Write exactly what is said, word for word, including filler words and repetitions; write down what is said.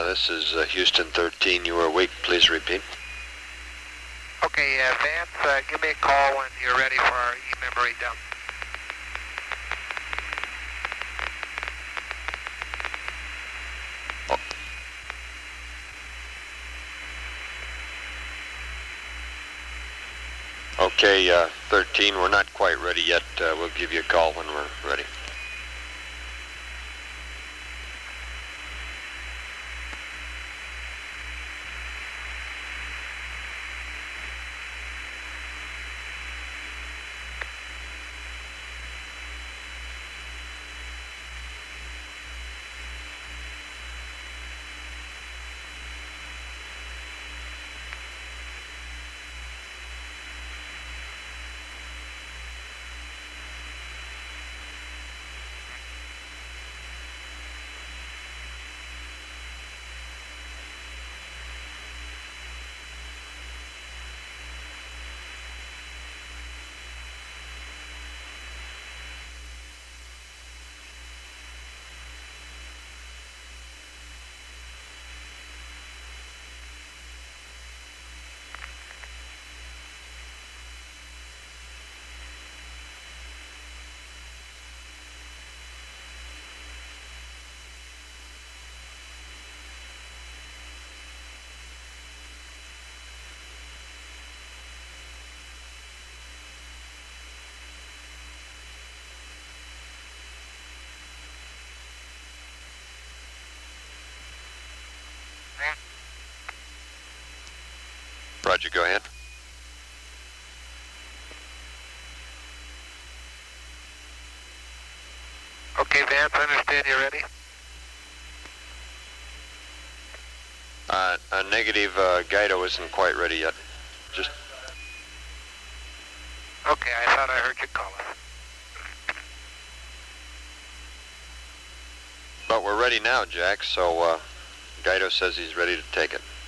this is uh, Houston thirteen. You were weak. Please repeat. Okay, uh, Vance, uh, give me a call when you're ready for our e-memory dump. Okay, uh, thirteen, we're not quite ready yet. Uh, we'll give you a call when we're ready. Roger, go ahead. Okay, Vance, understand you're ready? Uh, a negative, uh, Guido isn't quite ready yet. Just... Okay, I thought I heard you call us. But we're ready now, Jack, so uh, Guido says he's ready to take it.